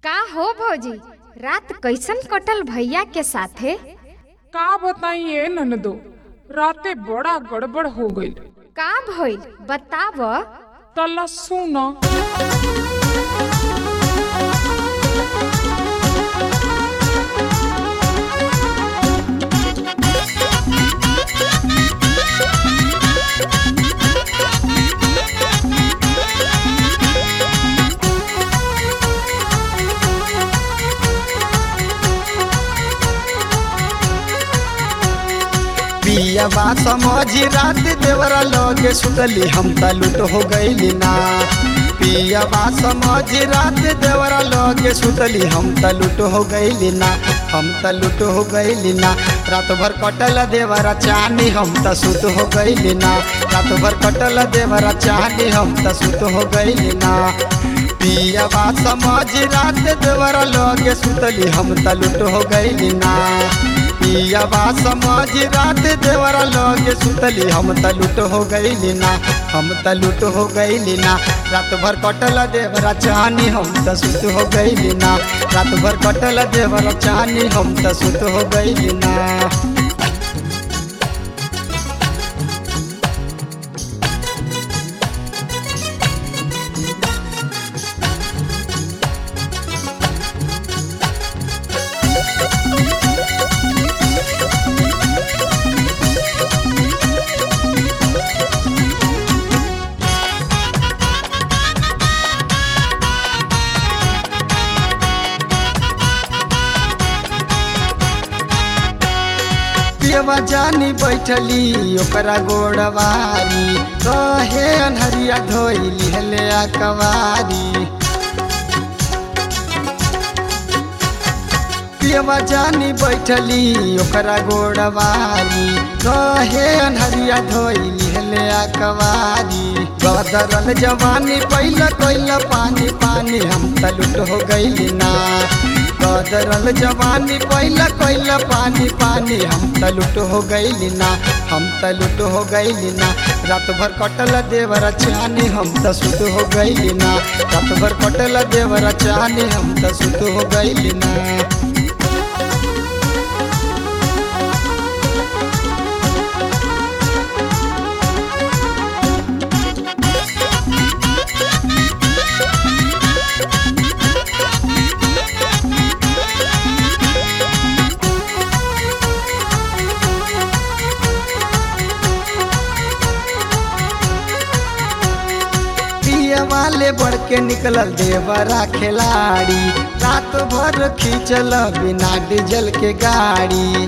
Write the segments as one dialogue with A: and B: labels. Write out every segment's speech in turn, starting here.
A: का हो भौजी, रात कैसन कटल भैया के साथे?
B: का बताइए ननदो, राते बड़ा गड़बड़ हो गई।
A: का भइल बताव।
B: तला सुना।
C: पियवा समझी रात देवरा लगे सुतली हम त लूट हो गईली ना। पियवा समझी रात देवरा लगे सुतली हम त लूट हो गईली ना। हम त लूट हो गईली ना। रात भर कटल देवरा चाहनी हम त सुत हो गईली ना। रात भर कटल देवरा चाहनी हम त सुत हो गईली ना। पियवा समझी रात देवरा लगे सुतली हम त लूट हो गईली ना। पियवा समझ रात देवरा लगे सुतली हम त लूट हो गईली ना। हम त लूट हो गईली ना। रात भर कटल देवरा चाहनी हम त सुत हो गईली ना। रात भर कटल देवरा चाहनी हम त सुत हो गईली ना। पियवा जानी बैठली ओकरा गोड़वारी, कहे अनहरिया धोइली हले अकवारी। पियवा जानी बैठली ओकरा गोड़वारी, कहे अनहरिया धोइली हले अकवारी। गदरल जवानी पहिला कोइला पानी पानी हम त लूट हो गईली ना। गदरल जवानी पहिला कोइला पानी पानी हम त लूट हो गईली ना। हम त लूट हो गईली ना। रात भर कटल देवरा चाहनी हम त सुत हो गईली ना। रात भर कटल देवरा चाहनी हम त सुत हो गईली ना। वाले बढ़ के निकलल देवरा खिलाड़ी, रात भर खींचल बिना डीजल के गाड़ी।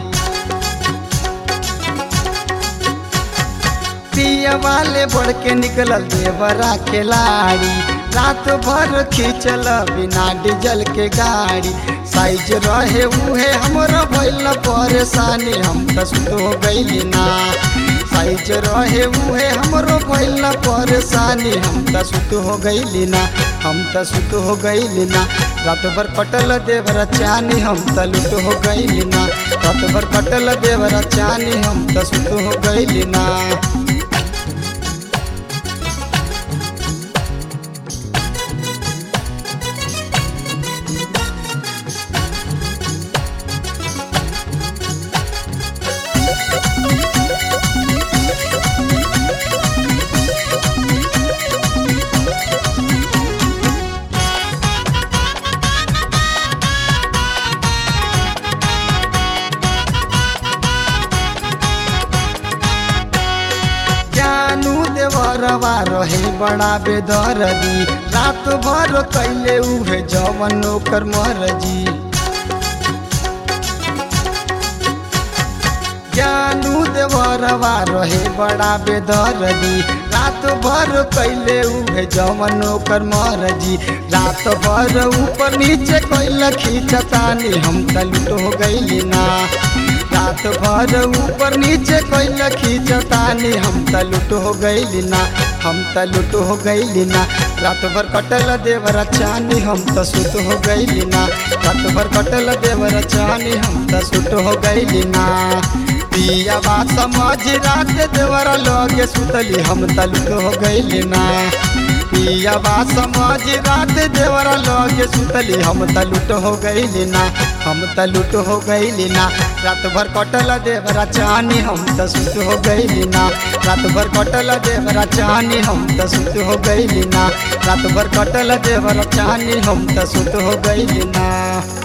C: पिया वाले बढ़ के निकलल देवरा खिलाड़ी, रात भर खींचल बिना डीजल के गाड़ी। साइज रहे उहे हमरा भइल परेशानी हम त सुत हो गईली ना। साइज रहे उहे हमरो भइल परेशानी हम त सुत हो गईली ना। हम त सुत हो गईली ना। रात भर कटल देवरा चाहनी हम त लूट हो गईली ना। रात भर कटल देवरा चाहनी हम त सुत हो गईली ना। देवरवा रहे बड़ा बेदर्दी, रात भर कैले उहे जवन ओकर मर्जी। ज्ञानू देवरवा रहे बड़ा बेदर्दी, रात भर कैले उहे जवन ओकर मर्जी। रात भर ऊपर नीचे कैला खींचतानी हम त लूट हो गईली ना। रात भर ऊपर नीचे कैला खींचतानी हम त लूट हो गईली ना। हम त लूट हो गईली ना। रात भर कटल देवरा चाहनी हम त सुत हो गईली ना। रात भर कटल देवरा चाहनी हम त सुत हो गईली ना। पियवा समझ रात देवरा लगे सुतली हम त लूट हो गईली ना। पियावा समझ रात देवरा लगे सुतली हम त लूट हो गइली ना, हम त लूट हो गइली ना। रात भर कटल देवरा चानी हम त सुत हो गइली ना, रात भर कटल देवरा चानी हम त सुत हो गइली ना, रात भर कटल देवरा चानी हम त सुत हो गइली ना।